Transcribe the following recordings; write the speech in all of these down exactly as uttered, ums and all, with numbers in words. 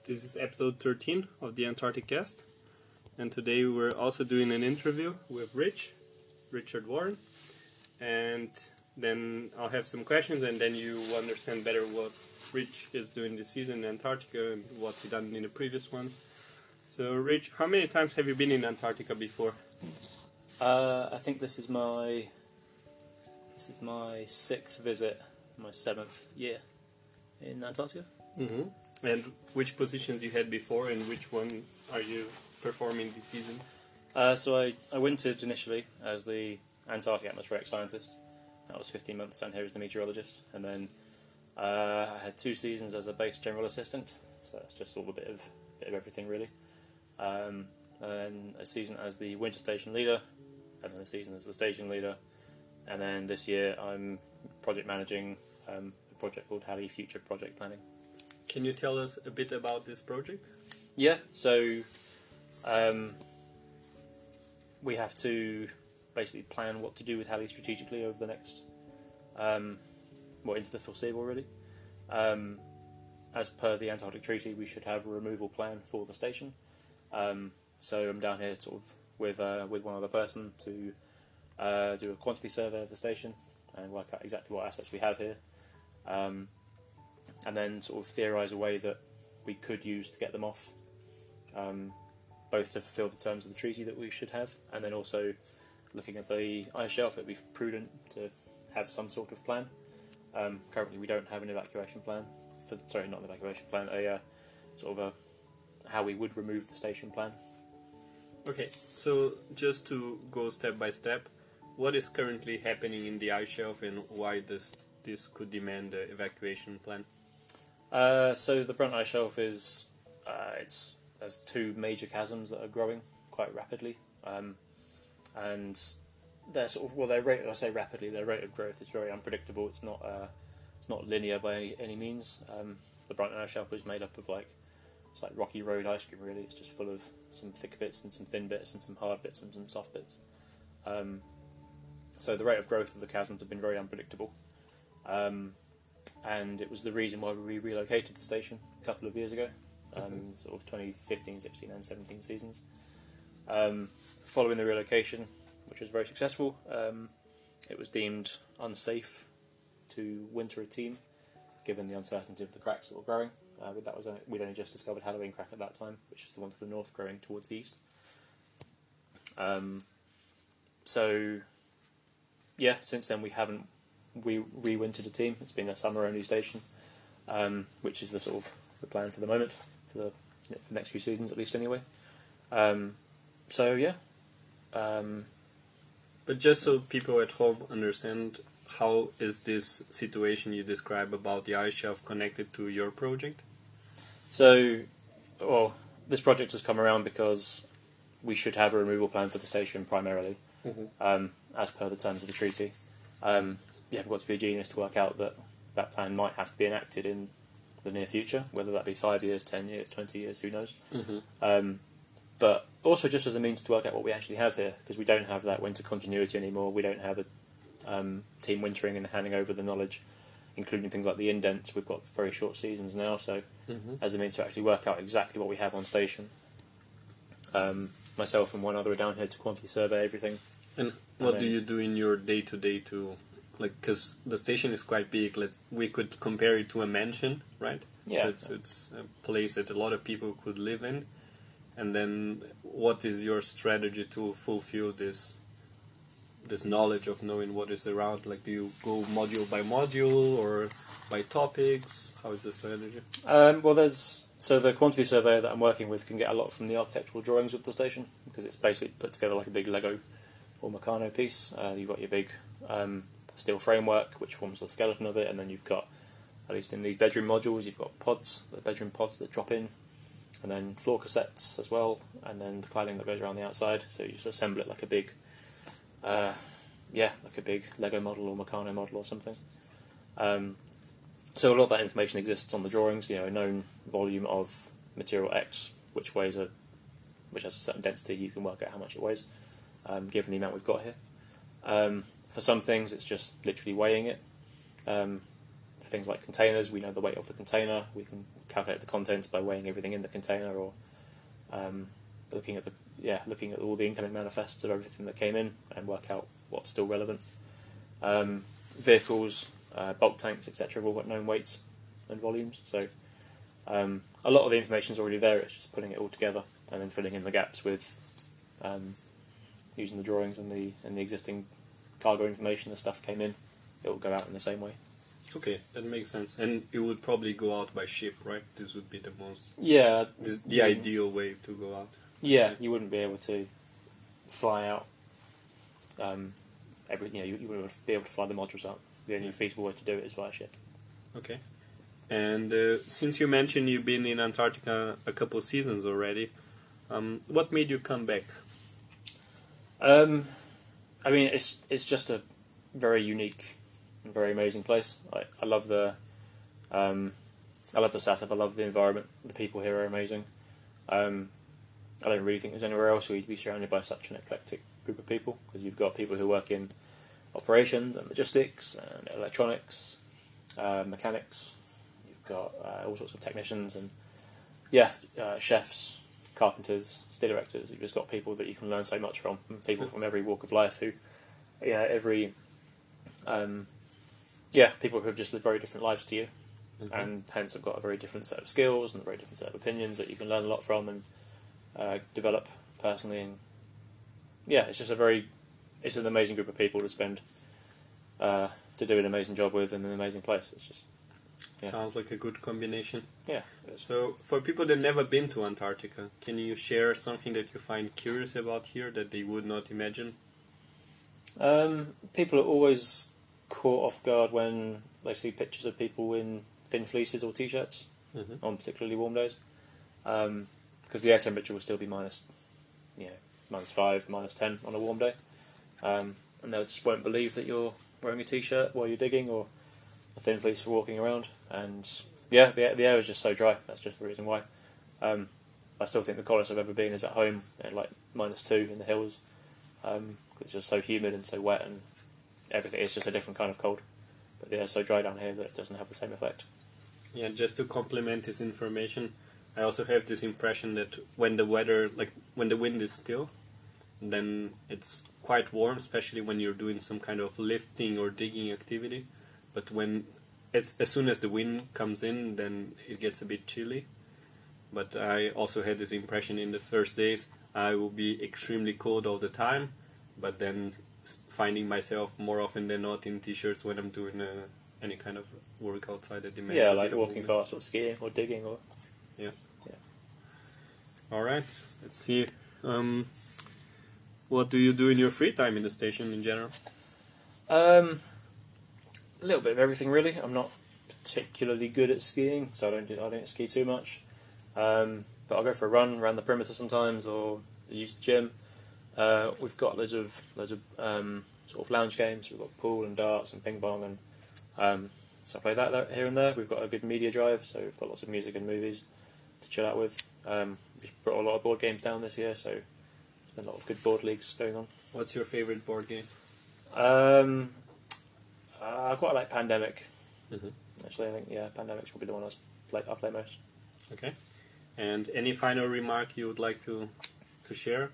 This is episode thirteen of the Antarctic Cast, and today we're also doing an interview with Rich, Richard Warren, and then I'll have some questions, and then you will understand better what Rich is doing this season in Antarctica and what he done in the previous ones. So, Rich, how many times have you been in Antarctica before? Uh, I think this is my this is my sixth visit, my seventh year in Antarctica. Mm-hmm. And which positions you had before, and which one are you performing this season? Uh, so I, I wintered initially as the Antarctic atmospheric scientist. That was fifteen months down here as the meteorologist, and then uh, I had two seasons as a base general assistant. So that's just all a bit of bit of everything really. Um, and then a season as the winter station leader, and then a season as the station leader, and then this year I'm project managing um, a project called Halley Future Project Planning. Can you tell us a bit about this project? Yeah, so um, we have to basically plan what to do with Halley strategically over the next, um, well, into the foreseeable really. Um, as per the Antarctic Treaty, we should have a removal plan for the station. Um, so I'm down here sort of with uh, with one other person to uh, do a quantity survey of the station and work out exactly what assets we have here. Um, and then sort of theorise a way that we could use to get them off, um, both to fulfil the terms of the treaty that we should have, and then also looking at the ice shelf, it would be prudent to have some sort of plan. Um, currently we don't have an evacuation plan, for the, sorry not an evacuation plan, a uh, sort of a how we would remove the station plan. Okay, so just to go step by step, what is currently happening in the ice shelf and why does this could demand an evacuation plan? Uh, so the Brunt Ice Shelf is, uh, it's there's two major chasms that are growing quite rapidly, um, and they're sort of, well, their rate, I say rapidly, their rate of growth is very unpredictable. It's not uh, it's not linear by any, any means. Um, the Brunt Ice Shelf is made up of like, it's like Rocky Road ice cream really. It's just full of some thick bits and some thin bits and some hard bits and some soft bits. Um, so the rate of growth of the chasms have been very unpredictable. Um, and it was the reason why we relocated the station a couple of years ago, um, mm-hmm. sort of twenty fifteen, sixteen and seventeen seasons. Um, following the relocation, which was very successful, um, it was deemed unsafe to winter a team, given the uncertainty of the cracks that were growing. Uh, but that was only, we'd only just discovered Halloween crack at that time, which is the one to the north growing towards the east. Um, so, yeah, since then we haven't we re-wintered a team. It's been a summer-only station, um, which is the sort of the plan for the moment, for the, for the next few seasons at least anyway. Um, so, yeah. Um, but just so people at home understand, how is this situation you describe about the ice shelf connected to your project? So, well, this project has come around because we should have a removal plan for the station primarily, mm-hmm. um, as per the terms of the treaty. Um, you haven't got to be a genius to work out that that plan might have to be enacted in the near future, whether that be five years, ten years, twenty years, who knows. Mm-hmm. Um, but also just as a means to work out what we actually have here, because we don't have that winter continuity anymore. We don't have a um, team wintering and handing over the knowledge, including things like the indents. We've got very short seasons now, so mm-hmm. as a means to actually work out exactly what we have on station. Um, myself and one other are down here to quantity survey everything. And what and do you do in your day-to-day to... Like, because the station is quite big, let's, we could compare it to a mansion, right? Yeah. So it's, it's a place that a lot of people could live in. And then, what is your strategy to fulfill this this knowledge of knowing what is around? Like, do you go module by module or by topics? How is the strategy? Um, well, there's... So the quantity surveyor that I'm working with can get a lot from the architectural drawings of the station, because it's basically put together like a big Lego or Meccano piece. Uh, you've got your big... Um, steel framework which forms the skeleton of it, and then you've got, at least in these bedroom modules, you've got pods, the bedroom pods that drop in, and then floor cassettes as well, and then the cladding that goes around the outside, so you just assemble it like a big uh, yeah, like a big Lego model or Meccano model or something. Um, so a lot of that information exists on the drawings, you know, a known volume of material X, which weighs a which has a certain density. You can work out how much it weighs, um, given the amount we've got here. Um, For some things, it's just literally weighing it. Um, for things like containers, we know the weight of the container. We can calculate the contents by weighing everything in the container, or um, looking at the yeah looking at all the incoming manifests of everything that came in and work out what's still relevant. Um, vehicles, uh, bulk tanks, et cetera have all got known weights and volumes. So um, a lot of the information is already there. It's just putting it all together and then filling in the gaps with um, using the drawings and the and the existing cargo information. The stuff came in. It will go out in the same way. Okay, that makes sense. And it would probably go out by ship, right? This would be the most... Yeah. This, the ideal way to go out. Yeah, you wouldn't be able to fly out um, every... You know, you, you wouldn't be able to fly the modules out. The only feasible way to do it is via ship. Okay. And uh, since you mentioned you've been in Antarctica a couple of seasons already, um, what made you come back? Um, I mean, it's it's just a very unique and very amazing place. I, I love the um, I love the setup. I love the environment. The people here are amazing. Um, I don't really think there's anywhere else where you'd be surrounded by such an eclectic group of people, because you've got people who work in operations and logistics and electronics, uh, mechanics. You've got uh, all sorts of technicians and yeah, uh, chefs, carpenters, steel erectors. You've just got people that you can learn so much from. People from every walk of life who, yeah, every, um, yeah, people who have just lived very different lives to you, mm-hmm. and hence have got a very different set of skills and a very different set of opinions that you can learn a lot from and uh, develop personally. And yeah, it's just a very, it's an amazing group of people to spend, uh, to do an amazing job with in an amazing place. It's just. Yeah. Sounds like a good combination. Yeah. So, for people that never been to Antarctica, can you share something that you find curious about here that they would not imagine? Um, people are always caught off guard when they see pictures of people in thin fleeces or t-shirts mm-hmm. on particularly warm days, because um, the air temperature will still be minus, you know, minus five, minus ten on a warm day, um, and they just won't believe that you're wearing a t-shirt while you're digging or a thin fleece for walking around. And yeah, the the air is just so dry. That's just the reason why. Um, I still think the coldest I've ever been is at home at like minus two in the hills. Um, it's just so humid and so wet and everything. It's just a different kind of cold. But the air's so dry down here that it doesn't have the same effect. Yeah, just to complement this information, I also have this impression that when the weather, like when the wind is still, then it's quite warm, especially when you're doing some kind of lifting or digging activity. But when it's, as soon as the wind comes in, then it gets a bit chilly. But I also had this impression in the first days I will be extremely cold all the time, but then finding myself more often than not in t-shirts when I'm doing uh, any kind of work outside that demands. Yeah, like walking fast or skiing or digging or. Yeah. Yeah. All right. Let's see. Um, what do you do in your free time in the station in general? Um. A little bit of everything, really. I'm not particularly good at skiing, so I don't do, I don't ski too much. Um, but I'll go for a run around the perimeter sometimes, or use the gym. Uh, we've got loads of loads of um, sort of lounge games. We've got pool and darts and ping pong and um, stuff like that there, here and there. We've got a good media drive, so we've got lots of music and movies to chill out with. Um, we've brought a lot of board games down this year, so there's been a lot of good board leagues going on. What's your favourite board game? Um. Uh, I quite like Pandemic. Mm-hmm. Actually, I think yeah, Pandemic's probably the one I play. I play most. Okay. And any final remark you would like to to share?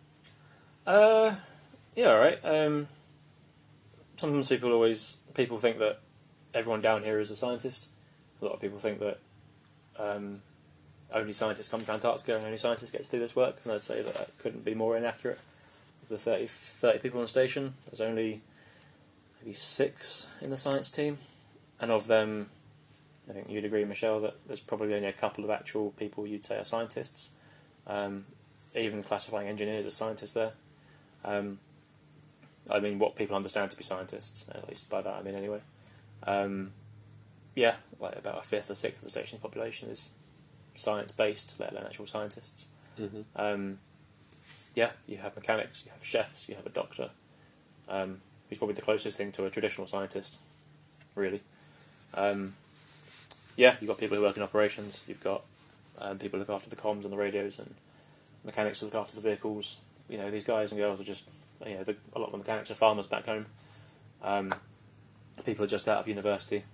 Uh, yeah, all right. Um, sometimes people always people think that everyone down here is a scientist. A lot of people think that um, only scientists come to Antarctica and only scientists get to do this work. And I'd say that, that couldn't be more inaccurate. Of the thirty, thirty people on the station, there's only maybe six in the science team, and of them, I think you'd agree, Michelle, that there's probably only a couple of actual people you'd say are scientists, um, even classifying engineers as scientists there. Um, I mean, what people understand to be scientists, at least by that I mean anyway. Um, yeah, like about a fifth or sixth of the station's population is science-based, let alone actual scientists. Mm-hmm. Um, yeah, you have mechanics, you have chefs, you have a doctor, um, who's probably the closest thing to a traditional scientist, really. Um, yeah, you've got people who work in operations, you've got um, people who look after the comms and the radios, and mechanics who look after the vehicles. You know, these guys and girls are just, you know, the, a lot of the mechanics are farmers back home. Um, people are just out of university,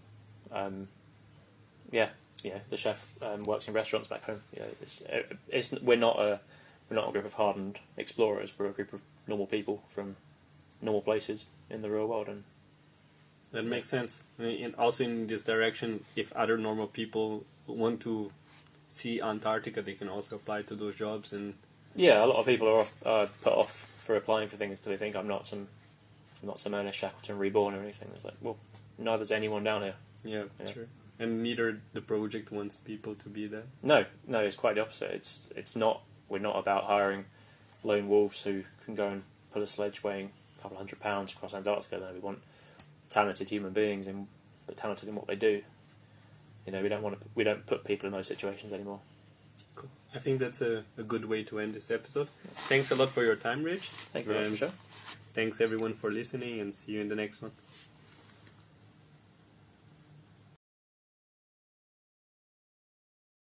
Um, yeah, yeah. The chef um, works in restaurants back home. Yeah, it's, it's we're not a we're not a group of hardened explorers. We're a group of normal people from normal places in the real world, and that makes sense. And also in this direction, if other normal people want to see Antarctica, they can also apply to those jobs. And yeah, a lot of people are off, uh, put off for applying for things because they think I'm not some I'm not some Ernest Shackleton reborn or anything. It's like, well, neither's anyone down here. yeah, Yeah. true. And neither the project wants people to be there. No, no, it's quite the opposite. It's it's not. We're not about hiring lone wolves who can go and pull a sledge weighing a couple of hundred pounds across Antarctica. No, we want talented human beings and but talented in what they do. You know, we don't want to. We don't put people in those situations anymore. Cool. I think that's a, a good way to end this episode. Thanks a lot for your time, Rich. Thank you very much. Thanks everyone for listening, and see you in the next one.